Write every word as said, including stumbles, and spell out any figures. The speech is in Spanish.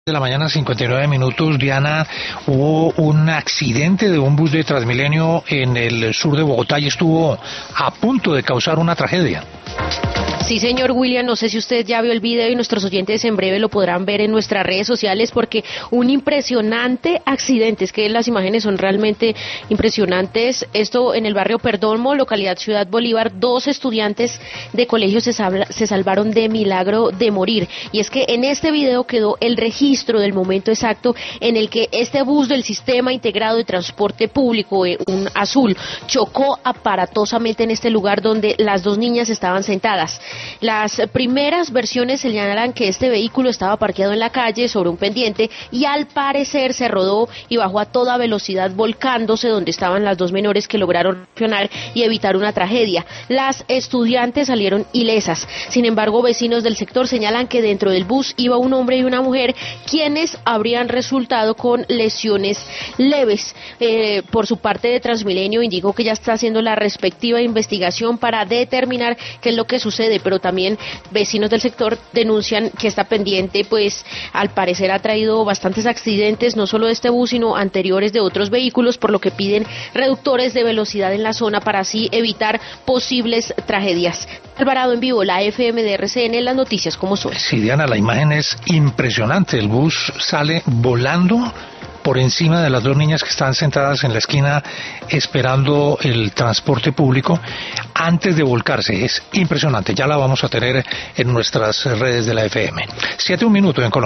De la mañana, cincuenta y nueve minutos. Diana, hubo un accidente de un bus de Transmilenio en el sur de Bogotá y estuvo a punto de causar una tragedia. Sí, señor William, no sé si usted ya vio el video y nuestros oyentes en breve lo podrán ver en nuestras redes sociales, porque un impresionante accidente, es que las imágenes son realmente impresionantes. Esto en el barrio Perdomo, localidad Ciudad Bolívar, dos estudiantes de colegio se, sal, se salvaron de milagro de morir. Y es que en este video quedó el registro del momento exacto en el que este bus del Sistema Integrado de Transporte Público, un azul, chocó aparatosamente en este lugar donde las dos niñas estaban sentadas. Las primeras versiones señalan que este vehículo estaba parqueado en la calle sobre un pendiente y al parecer se rodó y bajó a toda velocidad volcándose donde estaban las dos menores, que lograron reaccionar y evitar una tragedia. Las estudiantes salieron ilesas. Sin embargo, vecinos del sector señalan que dentro del bus iba un hombre y una mujer, quienes habrían resultado con lesiones leves. Eh, por su parte, de Transmilenio indicó que ya está haciendo la respectiva investigación para determinar qué es lo que sucede, pero también vecinos del sector denuncian que esta pendiente, pues al parecer ha traído bastantes accidentes, no solo de este bus, sino anteriores de otros vehículos, por lo que piden reductores de velocidad en la zona para así evitar posibles tragedias. Alvarado en vivo, la F M de R C N, las noticias como son. Sí, Diana, la imagen es impresionante. El bus sale volando por encima de las dos niñas que están sentadas en la esquina esperando el transporte público antes de volcarse. Es impresionante, ya la vamos a tener en nuestras redes de la F M. Siete un minuto en Colombia.